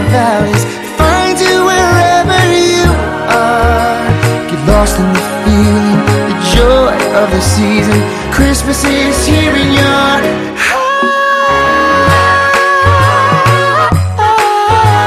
valleys, find you wherever you are. Get lost in the feeling, the joy of the season. Christmas is here and you're